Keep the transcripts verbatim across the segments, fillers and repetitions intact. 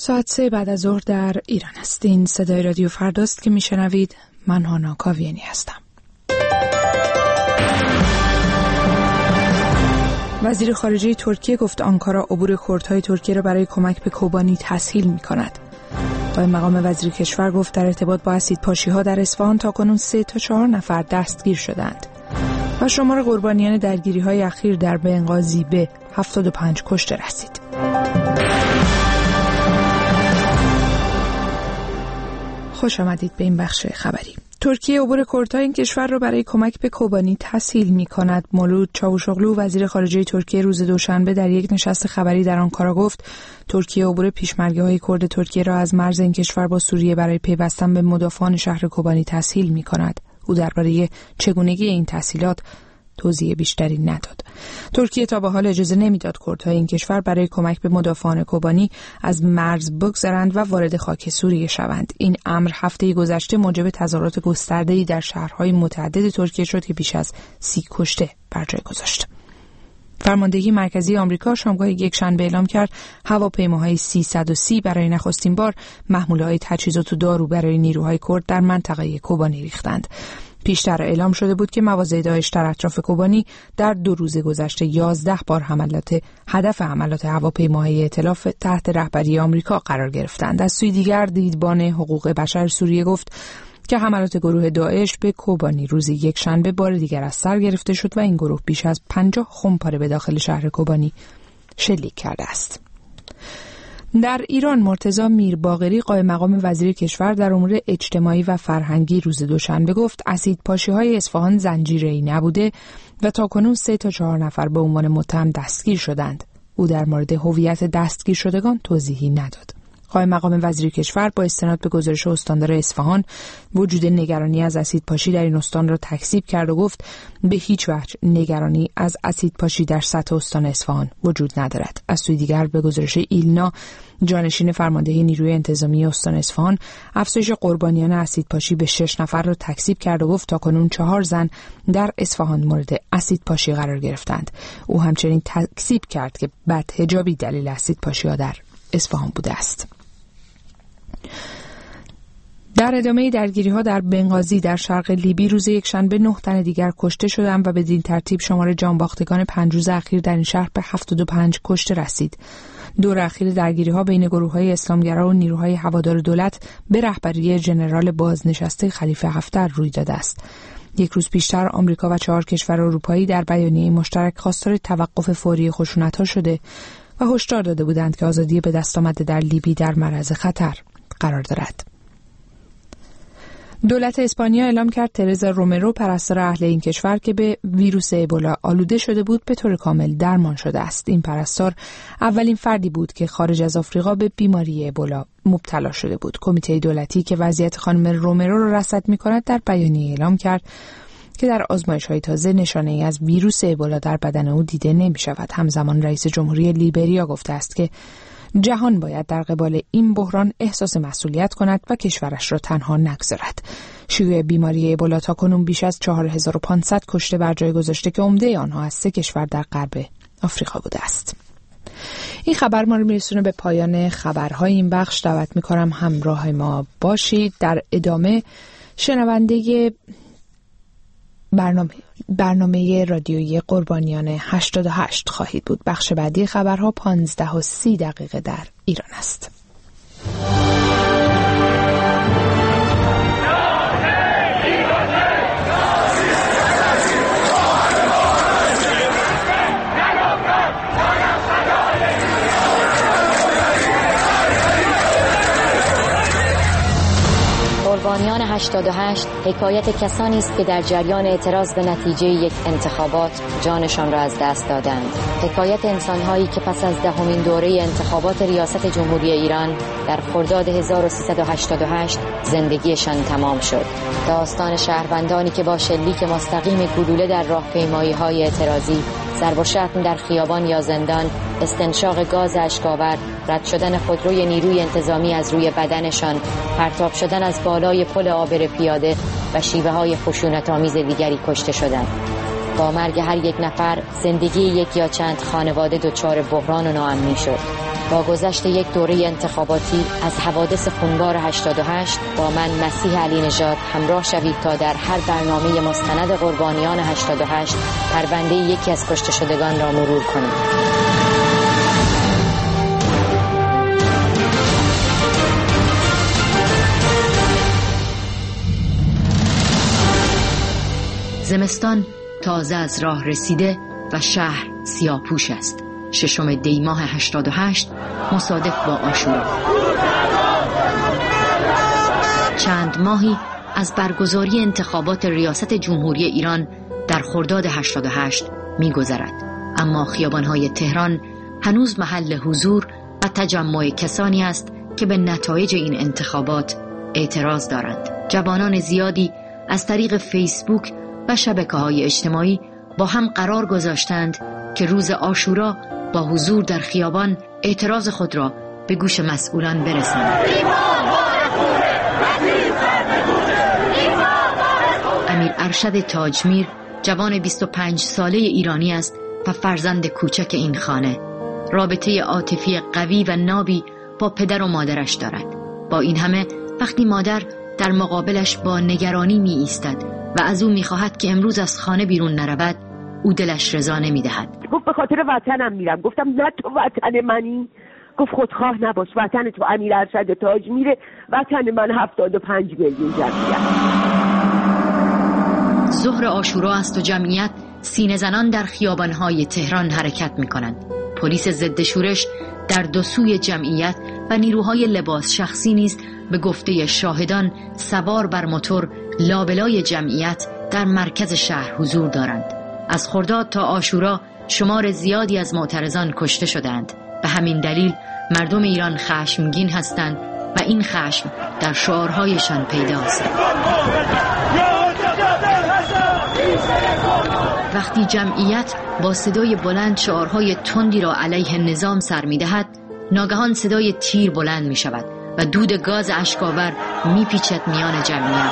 ساعت سه بعد از ظهر در ایران است. این صدای رادیو فرداست که میشنوید. من هانا کاویانی هستم. وزیر خارجه ترکیه گفت آنکارا عبور کردهای ترکیه را برای کمک به کوبانی تسهیل می‌کند. قائم مقام وزیر کشور گفت در ارتباط با اسیدپاشی‌ها در اصفهان تاکنون سه تا چهار نفر دستگیر شدند. و شمار قربانیان درگیری‌های اخیر در بنغازی به هفتاد و پنج کشته رسید. خوش آمدید به این بخش خبری. ترکیه عبور کردهای این کشور را برای کمک به کوبانی تسهیل می‌کند. مولود چاوشوغلو وزیر خارجه ترکیه روز دوشنبه در یک نشست خبری در آنکارا گفت ترکیه عبور پیشمرگه‌های کرد ترکیه را از مرز این کشور با سوریه برای پیوستن به مدافعان شهر کوبانی تسهیل می‌کند. او درباره چگونگی این تسهیلات توضیح بیشتری نداد. ترکیه تا به حال اجازه نمیداد کردهای این کشور برای کمک به مدافعان کوبانی از مرز بگذرند و وارد خاک سوریه شوند. این امر هفته گذشته موجب تظاهرات گسترده‌ای در شهرهای متعدد ترکیه شد که بیش از سی کشته بر جای گذاشت. فرماندهی مرکزی آمریکا شامگاه یکشنبه اعلام کرد هواپیماهای سیصد و سی برای نخستین بار محموله‌های تجهیزات و دارو برای نیروهای کرد در منطقه کوبانی ریختند. پیشتر اعلام شده بود که مواضع داعش در اطراف کوبانی در دو روز گذشته یازده بار حملات هدف حملات هواپیماهای ائتلاف تحت رهبری آمریکا قرار گرفتند. از سوی دیگر دیدبان حقوق بشر سوریه گفت که حملات گروه داعش به کوبانی روز یکشنبه بار دیگر از سر گرفته شد و این گروه بیش از پنجاه خمپاره به داخل شهر کوبانی شلیک کرده است. در ایران مرتضی میرباقری قائم مقام وزیر کشور در امور اجتماعی و فرهنگی روز دوشنبه گفت اسیدپاشی‌های اصفهان زنجیره‌ای نبوده و تاکنون سه تا چهار نفر به عنوان متهم دستگیر شدند. او در مورد هویت دستگیر شدگان توضیحی نداد. قائم مقام وزیر کشور با استناد به گزارش استاندار اصفهان وجود نگرانی از اسیدپاشی در این استان را تکذیب کرد و گفت به هیچ وجه نگرانی از اسیدپاشی در سطح استان اصفهان وجود ندارد. از سوی دیگر به گزارش ایلنا جانشین فرماندهی نیروی انتظامی استان اصفهان افزایش قربانیان اسیدپاشی به شش نفر را تکذیب کرد و گفت تاکنون چهار زن در اصفهان مورد اسیدپاشی قرار گرفتند. او همچنین تکذیب کرد که بدحجابی دلیل اسیدپاشی‌ها در اصفهان بوده است. در ادامه درگیری‌ها در بنغازی در شرق لیبی روز یکشنبه نه تن دیگر کشته شدند و بدین ترتیب شمار جانباختگان پنج روز اخیر در این شهر به هفتاد و پنج کشته رسید. دور اخیر درگیری‌ها بین گروه‌های اسلامگرا و نیروهای هوادار دولت به رهبری ژنرال بازنشسته خلیفه حفتر روی داده است. یک روز پیشتر آمریکا و چهار کشور اروپایی در بیانیه مشترک خواستار توقف فوری خشونت‌ها شده و هشدار داده بودند که آزادی به دست آمده در لیبی در معرض خطر قرار دارد. دولت اسپانیا اعلام کرد ترزا رومرو پرستار اهل این کشور که به ویروس ابولا آلوده شده بود به طور کامل درمان شده است. این پرستار اولین فردی بود که خارج از آفریقا به بیماری ابولا مبتلا شده بود. کمیته دولتی که وضعیت خانم رومرو را رصد می‌کند در بیانیه اعلام کرد که در آزمایش‌های تازه نشانه‌ای از ویروس ابولا در بدن او دیده نمی‌شود. همزمان رئیس جمهوری لیبریا گفته است که جهان باید در قبال این بحران احساس مسئولیت کند و کشورش را تنها نگذارد. شیوع بیماری ابولا تاکنون بیش از چهار هزار و پانصد کشته بر جای گذاشته که عمده آنها از سه کشور در غرب آفریقا بوده است. این خبر ما رو میرسونه به پایان خبرهای این بخش. دعوت می‌کنم همراه ما باشید. در ادامه شنونده برنامه برنامه رادیویی قربانیان هشتاد و هشت خواهید بود. بخش بعدی خبرها پانزده و سی دقیقه در ایران است. قربانیان هشتاد و هشت حکایت کسانی است که در جریان اعتراض به نتیجه یک انتخابات جانشان را از دست دادند. حکایت انسان‌هایی که پس از دهمین دوره انتخابات ریاست جمهوری ایران در خرداد هزار و سیصد و هشتاد و هشت زندگیشان تمام شد. داستان شهروندانی که با شلیک مستقیم گلوله در راهپیمایی‌های اعتراضی، ضرب و شتم در خیابان یا زندان، استنشاق گاز اشک‌آور، رد شدن خودروی نیروی انتظامی از روی بدنشان، پرتاب شدن از بالای پل عابر پیاده و شیوه‌های خشونت‌آمیز دیگری کشته شدند. با مرگ هر یک نفر زندگی یک یا چند خانواده دچار بحران و ناامنی شد. با گذشت یک دوره انتخاباتی از حوادث خونبار هشتاد و هشت با من مسیح علی نژاد همراه شوید تا در هر برنامه مستند قربانیان هشتاد و هشت پرونده یکی از کشته شدگان را مرور کنیم. زمستان تازه از راه رسیده و شهر سیاه‌پوش است. ششم دی ماه هشتاد و هشت مصادف با عاشورا. چند ماهی از برگزاری انتخابات ریاست جمهوری ایران در خرداد هشتاد و هشت می‌گذرد، اما خیابان‌های تهران هنوز محل حضور و تجمع کسانی است که به نتایج این انتخابات اعتراض دارند. جوانان زیادی از طریق فیسبوک و شبکه‌های اجتماعی با هم قرار گذاشتند که روز عاشورا با حضور در خیابان اعتراض خود را به گوش مسئولان برسانند. امیر ارشد تاجمیر جوان بیست و پنج ساله ایرانی است و فرزند کوچک این خانه. رابطه عاطفی قوی و نابی با پدر و مادرش دارد. با این همه وقتی مادر در مقابلش با نگرانی می ایستد و از او می خواهد که امروز از خانه بیرون نرود، او دلش رضا نمی دهد. گفت به خاطر وطنم میرم. گفتم نه تو وطن منی. گفت خودخواه نباش، وطن تو امیر ارشد تاجمیره، وطن من هفتاد و پنج میلیون جمعیت. ظهر عاشورا است و جمعیت سینه زنان در خیابان‌های تهران حرکت می‌کنند. پلیس ضد شورش در دو سوی جمعیت و نیروهای لباس شخصی نیز به گفته شاهدان سوار بر موتور لابلای جمعیت در مرکز شهر حضور دارند. از خرداد تا عاشورا شمار زیادی از معترضان کشته شدند. به همین دلیل مردم ایران خشمگین هستند و این خشم در شعارهایشان پیداست. وقتی جمعیت با صدای بلند شعارهای تندی را علیه نظام سر می‌دهد، ناگهان صدای تیر بلند می‌شود و دود گاز اشک‌آور می‌پیچد میان جمعیت.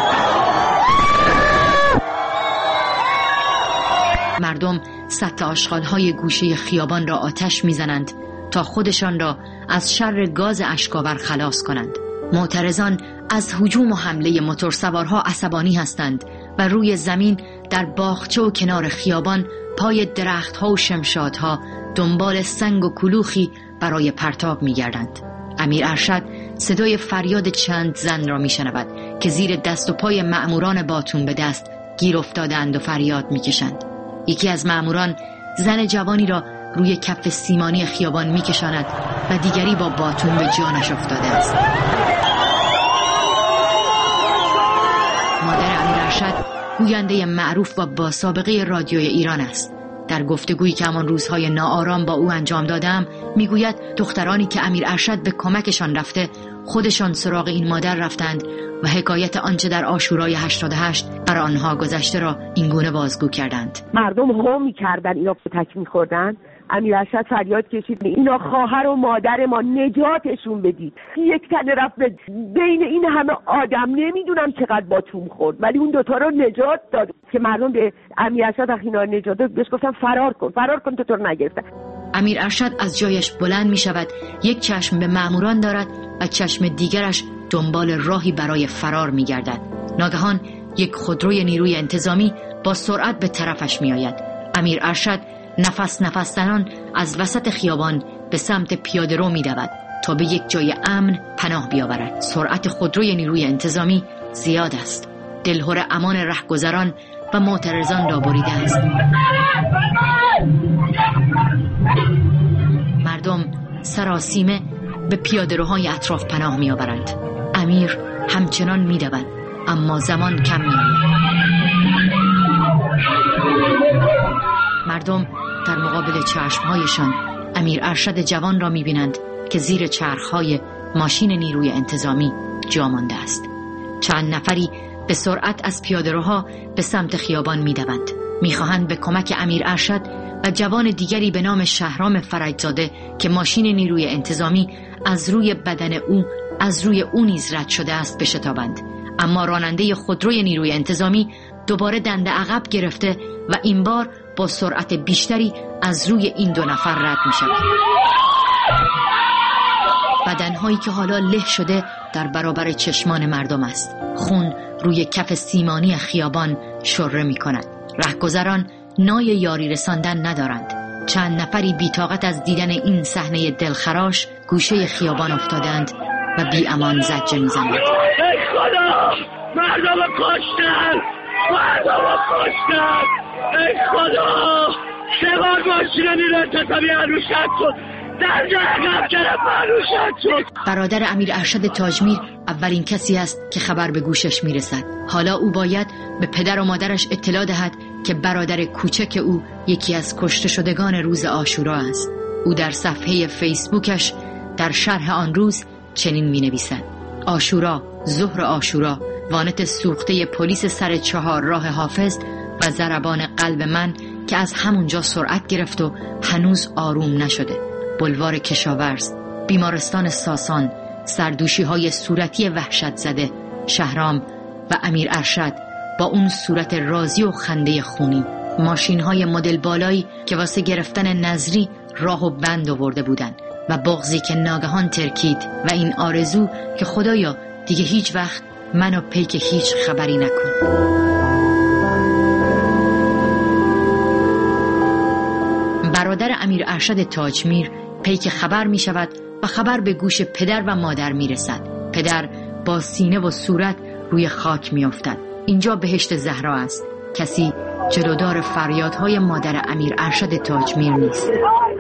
مردم سطح آشغال‌های گوشه خیابان را آتش می‌زنند تا خودشان را از شر گاز اشک‌آور خلاص کنند. معترضان از هجوم و حمله موتورسوارها عصبانی هستند و روی زمین در باغچه و کنار خیابان پای درختها و شمشادها دنبال سنگ و کلوخی برای پرتاب می‌گردند. امیر ارشد صدای فریاد چند زن را می‌شنود که زیر دست و پای مأموران باتون به دست گیر افتادند و فریاد می‌کشند. یکی از مأموران زن جوانی را روی کف سیمانی خیابان می‌کشاند و دیگری با باتون به جانش افتاده است. مادر امیر ارشد گوینده معروف و با سابقه رادیوی ایران است. در گفتگویی که همان روزهای ناآرام با او انجام دادم میگوید دخترانی که امیر ارشد به کمکشان رفته خودشان سراغ این مادر رفتند و حکایت آنچه در عاشورای هشتاد و هشت بر آنها گذشته را اینگونه بازگو کردند. مردم هم می‌کردن، اینا تک می‌خوردن. امیر ارشد فریاد کشید اینا خواهر و مادر ما، نجاتشون بدید. یک تنه رفت بین این همه آدم، نمیدونم چقدر باتوم خورد، ولی اون دوتا رو نجات داد که مردم به امیر ارشد وقتی اینا رو نجات داد بهش گفتن فرار کن فرار کن تو تو رو نگرفتن. امیر ارشد از جایش بلند می شود، یک چشم به مأموران دارد و چشم دیگرش دنبال راهی برای فرار می گردد. ناگهان یک خودروی نیروی انتظامی با سرعت به طرفش می آید. امیر ارشد نفس نفس زنان از وسط خیابان به سمت پیاده‌رو می‌دود تا به یک جای امن پناه بیاورد. سرعت خودروی نیروی انتظامی زیاد است. دلهره امان رهگذران و معترضان را بریده است. مردم سراسیمه به پیاده‌روهای اطراف پناه می‌آورند. امیر همچنان می‌دود، اما زمان کم می‌آید. مردم در مقابل چشمهایشان امیر ارشد جوان را می‌بینند که زیر چرخهای ماشین نیروی انتظامی جا مانده است. چند نفری به سرعت از پیاده‌روها به سمت خیابان می‌دوند. می‌خواهند به کمک امیر ارشد و جوان دیگری به نام شهرام فرجزاده که ماشین نیروی انتظامی از روی بدن او از روی او نیز رد شده است بشتابند. اما راننده خودروی نیروی انتظامی دوباره دنده عقب گرفته و این بار با سرعت بیشتری از روی این دو نفر رد می شود. هایی که حالا له شده در برابر چشمان مردم است. خون روی کف سیمانی خیابان شره می کند. رهگذران نای یاری رساندن ندارند. چند نفری بی‌طاقت از دیدن این صحنه دلخراش گوشه خیابان افتادند و بی امان زجه می‌زنند. ای خدا، مردم کشتن، مردم کشتن، ای خدا، سه بار ماشین نیرو انتظامی عروشت شد، در جهنم گرفت عروشت شد. برادر امیر ارشد تاجمیر اولین کسی است که خبر به گوشش میرسد. حالا او باید به پدر و مادرش اطلاع دهد که برادر کوچک او یکی از کشته شدگان روز عاشورا است. او در صفحه فیسبوکش در شرح آن روز چنین می نویسد: عاشورا، ظهر عاشورا، وانت سوخته پلیس سر چهار راه حافظ و ضربان قلب من که از همونجا سرعت گرفت و هنوز آروم نشده. بلوار کشاورز، بیمارستان ساسان، سردوشی های صورتی وحشت زده، شهرام و امیر ارشد با اون صورت راضی و خنده خونی، ماشین های مدل بالایی که واسه گرفتن نظری راه و بند آورده بودن و بغضی که ناگهان ترکید و این آرزو که خدایا دیگه هیچ وقت منو پیک هیچ خبری نکن. برادر امیر ارشد تاجمیر پیک خبر می شود و خبر به گوش پدر و مادر می رسد. پدر با سینه و صورت روی خاک می افتد. اینجا بهشت زهرا است. کسی جلودار فریادهای مادر امیر ارشد تاجمیر نیست.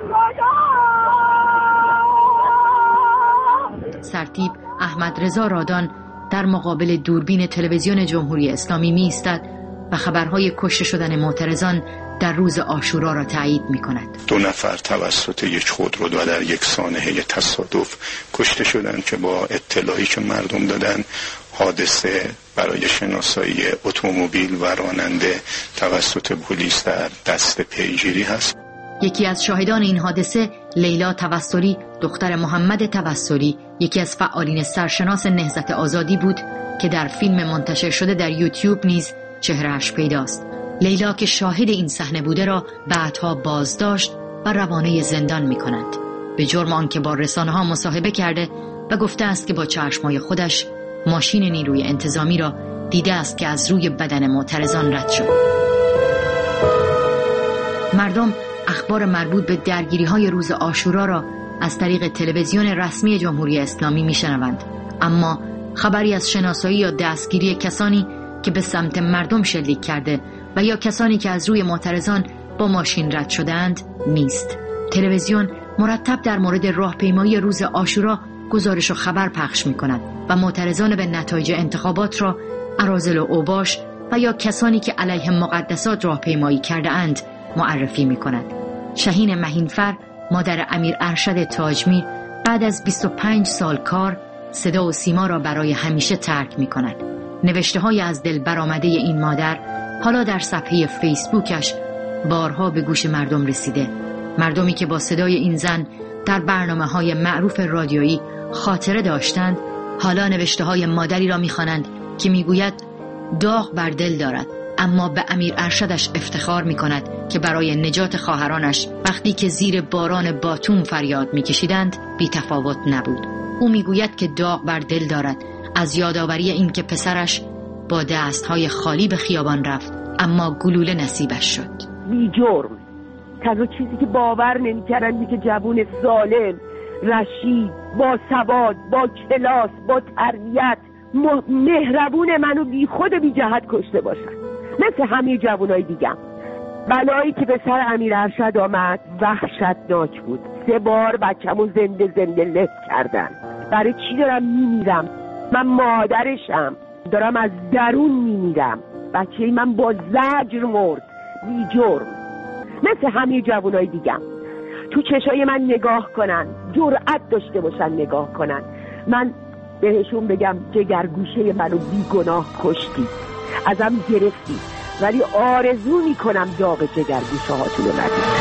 سرتیپ احمد رضا رادان در مقابل دوربین تلویزیون جمهوری اسلامی می ایستد و خبرهای کشته شدن معترضان در روز عاشورا را تایید می کند. دو نفر توسط یک خودرو و در یک سانحه تصادف کشته شدند که با اطلاعی که مردم دادن حادثه برای شناسایی اتومبیل و راننده توسط پلیس در دست پیگیری هست. یکی از شاهدان این حادثه لیلا توسلی، دختر محمد توسلی، یکی از فعالین سرشناس نهضت آزادی بود که در فیلم منتشر شده در یوتیوب نیز چهرهش پیداست. لیلا که شاهد این صحنه بوده را بعدها بازداشت و روانه زندان می کند به جرم آنکه با رسانه ها مصاحبه کرده و گفته است که با چشمای خودش ماشین نیروی انتظامی را دیده است که از روی بدن معترضان رد شد. مردم اخبار مربوط به درگیری های روز عاشورا را از طریق تلویزیون رسمی جمهوری اسلامی می شنوند، اما خبری از شناسایی یا دستگیری کسانی که به سمت مردم شلیک کرده و یا کسانی که از روی معترضان با ماشین رد شدند نیست. تلویزیون مرتب در مورد راهپیمایی روز عاشورا گزارش و خبر پخش می کند و معترضان به نتایج انتخابات را اراذل و اوباش و یا کسانی که علیه مقدسات راهپیمایی کرده اند معرفی می کند. شهین مهینفر، مادر امیر ارشد تاجمیر، بعد از بیست و پنج سال کار صدا و سیما را برای همیشه ترک می کند. نوشته های از دل برآمده این مادر حالا در صفحه فیسبوکش بارها به گوش مردم رسیده. مردمی که با صدای این زن در برنامه‌های معروف رادیویی خاطره داشتند حالا نوشته های مادری را می‌خوانند که میگوید داغ بر دل دارد، اما به امیر ارشدش افتخار می‌کند که برای نجات خواهرانش وقتی که زیر باران باتوم فریاد می‌کشیدند بی تفاوت نبود. او میگوید که داغ بر دل دارد از یادآوری این که پسرش با دستهای خالی به خیابان رفت اما گلوله نصیبش شد. بی جرم، تنها چیزی که باور نمی‌کردن که جوون سالم، رشید، با سواد، با کلاس، با تربیت، مهربون منو بی خود بی جهت کشته باشن مثل همه جوانای دیگم. بلایی که به سر امیر ارشد آمد وحشتناک بود. سه بار بچه‌مو زنده زنده لف کردن. برای چی دارم میمیرم؟ من مادرشم، دارم از درون میمیرم. بچه من با زجر مرد بی جرم مثل همه جوانای دیگم. تو چشای من نگاه کنن، جرأت داشته باشن نگاه کنن، من بهشون بگم جگرگوشه منو بی گناه کشتی، ازم گرفتی، ولی آرزو میکنم داغ جگرگوشه هاتونو ندید.